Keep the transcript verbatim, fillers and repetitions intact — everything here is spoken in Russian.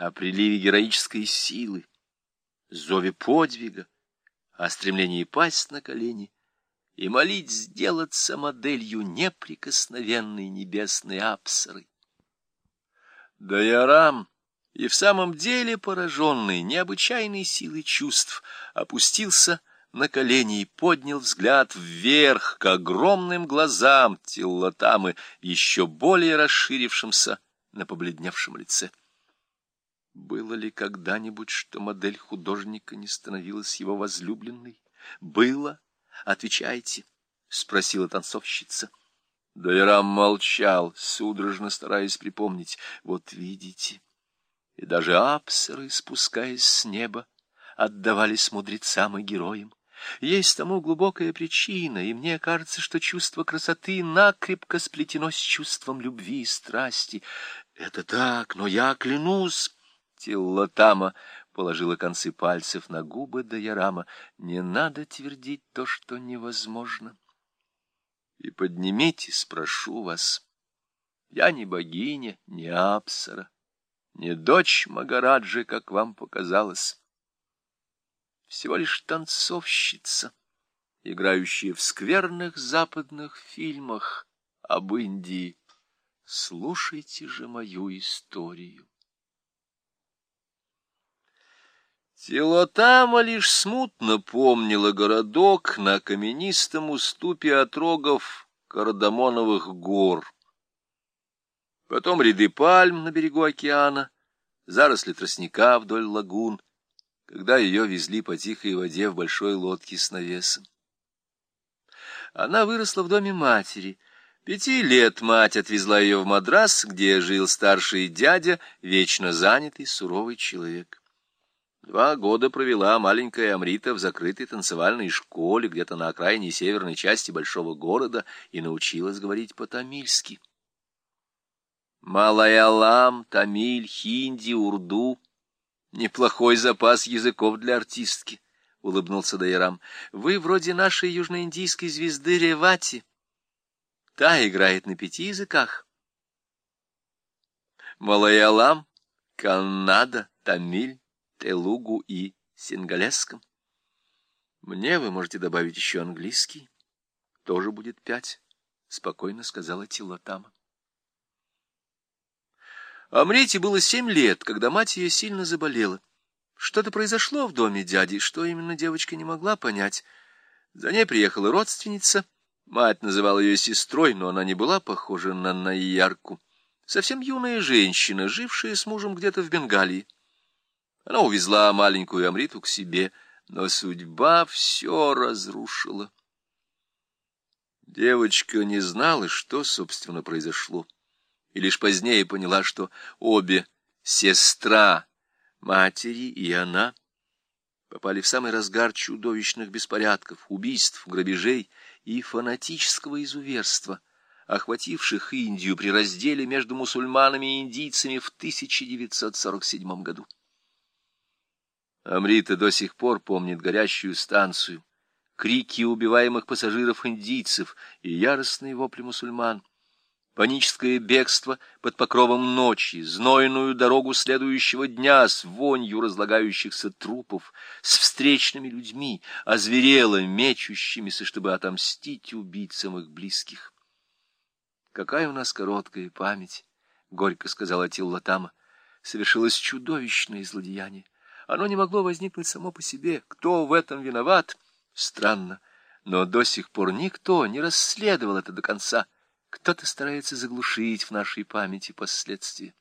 о приливе героической силы, зове подвига, о стремлении пасть на колени и молить сделаться моделью неприкосновенной небесной Апсары. Дайорам, и в самом деле пораженный необычайной силой чувств, опустился на колени и поднял взгляд вверх к огромным глазам Тиллотамы, еще более расширившимся на побледневшем лице. Было ли когда-нибудь, что модель художника не становилась его возлюбленной? Было? Отвечайте, — спросила танцовщица. Дайорам молчал, судорожно стараясь припомнить. Вот видите, и даже апсары, спускаясь с неба, отдавались мудрецам и героям. Есть тому глубокая причина, и мне кажется, что чувство красоты накрепко сплетено с чувством любви и страсти. Это так, но я клянусь... Тиллотама положила концы пальцев на губы Дайорама. Не надо твердить то, что невозможно. И поднимитесь, прошу вас. Я не богиня, не Апсара, не дочь Магараджи, как вам показалось. Всего лишь танцовщица, играющая в скверных западных фильмах об Индии. Слушайте же мою историю. Тиллотама лишь смутно помнила городок на каменистом уступе отрогов Кардамоновых гор. Потом ряды пальм на берегу океана, заросли тростника вдоль лагун, когда ее везли по тихой воде в большой лодке с навесом. Она выросла в доме матери. Пяти лет мать отвезла ее в Мадрас, где жил старший дядя, вечно занятый, суровый человек. Два года провела маленькая Амрита в закрытой танцевальной школе где-то на окраине северной части большого города и научилась говорить по-тамильски. Малаялам, тамиль, хинди, урду — неплохой запас языков для артистки, — улыбнулся Дайорам. Вы вроде нашей южноиндийской звезды Ревати. Та играет на пяти языках. Малаялам, каннада, тамиль, телугу и сингалесском. Мне вы можете добавить еще английский. Тоже будет пять, — спокойно сказала Тиллотама. Амрите было семь лет, когда мать ее сильно заболела. Что-то произошло в доме дяди, что именно девочка не могла понять. За ней приехала родственница. Мать называла ее сестрой, но она не была похожа на Найярку. Совсем юная женщина, жившая с мужем где-то в Бенгалии. Она увезла маленькую Амриту к себе, но судьба все разрушила. Девочка не знала, что, собственно, произошло, и лишь позднее поняла, что обе сестра матери и она попали в самый разгар чудовищных беспорядков, убийств, грабежей и фанатического изуверства, охвативших Индию при разделе между мусульманами и индийцами в тысяча девятьсот сорок седьмом году. Амрита до сих пор помнит горящую станцию, крики убиваемых пассажиров-индийцев и яростные вопли мусульман, паническое бегство под покровом ночи, знойную дорогу следующего дня с вонью разлагающихся трупов, с встречными людьми, озверело мечущимися, чтобы отомстить убийцам их близких. «Какая у нас короткая память!» — горько сказала Тиллотама. «Совершилось чудовищное злодеяние. Оно не могло возникнуть само по себе. Кто в этом виноват? Странно, но до сих пор никто не расследовал это до конца. Кто-то старается заглушить в нашей памяти последствия.